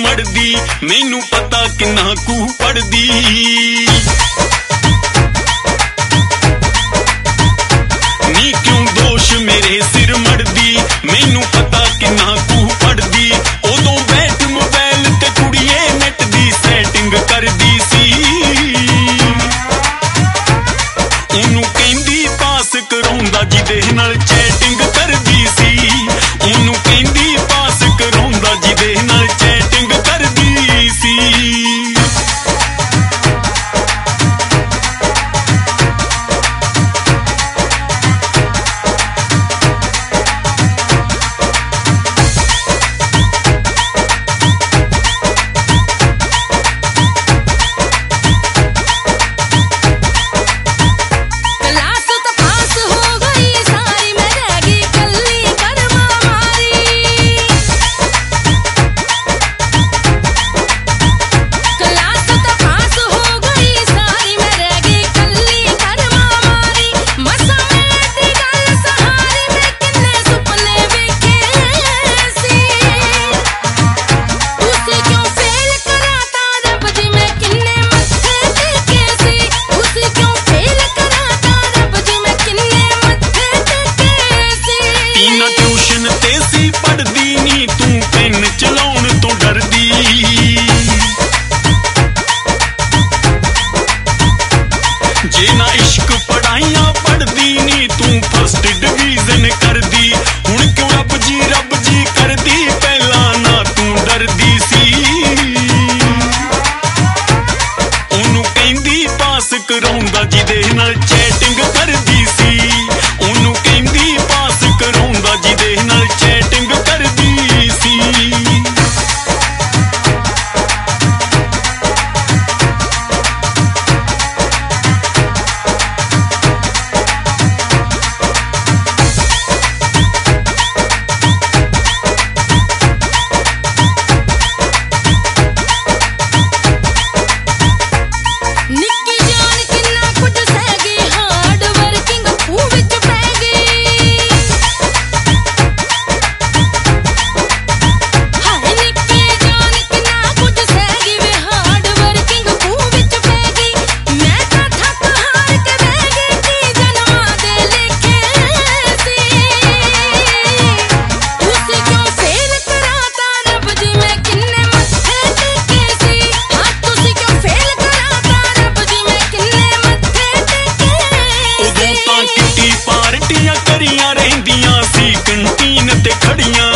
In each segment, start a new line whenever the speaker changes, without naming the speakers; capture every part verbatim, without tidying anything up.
मड़दी, मैनू पता किन्ना कू पड़दी। नी क्यों दोष मेरे सिर मड़दी, मैनू पता किन्ना कू पड़दी। उदों बैठ मोबाइल ते कुड़िए नेट दी सैटिंग करदी सी। ओनू कहंदी पास कराउंदा जिदे नाल चैटिंग करदी सी। ओनू कहंदी पास कराउंदा जिदे नाल चैटिंग करदी सी। पढ़दी नी तू पेन चलाउण तो डरदी। जे ना इश्क पढ़ाइयां पढ़दी नी तू फर्स्ट डिवीजन करदी। हुण क्यों रब जी रब जी करदी, पहला ना तू डरदी सी। ओनू कहंदी पास कराउंदा जिदे नाल चैटिंग करदी सी। ओनू कहंदी पास कराउंदा जिदे नाल चैटिंग करदी सी। निक्की जान किन्ना कुछ सहगी, हार्ड वर्किंग खूह विच पै गई। हाय निक्की जान किन्ना कुछ सहगी वे, हार्ड वर्किंग खूह विच पै गई। मैं तां थक हार के बह गई, की जन्मां दे लेखे सी। तुसी क्यों फेल कराता रब जी, मैं किन्ने मत्थे टेके सी। हाँ तुसी क्यों फेल कराता रब जी, मैं किन्ने मत्थे टेके सी। उदों तां किटी पार्टियां करियां रहिंदियां सी, कंटीन ते खड़ियां।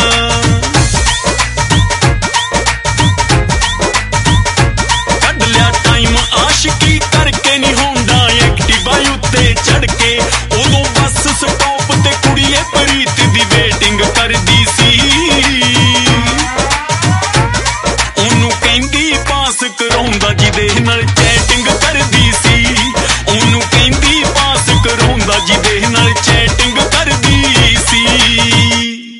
कढ लिया टाइम आशिकी करके नी होंदा एक्टिवा उत्ते चढ़ के। उदों बस स्टॉप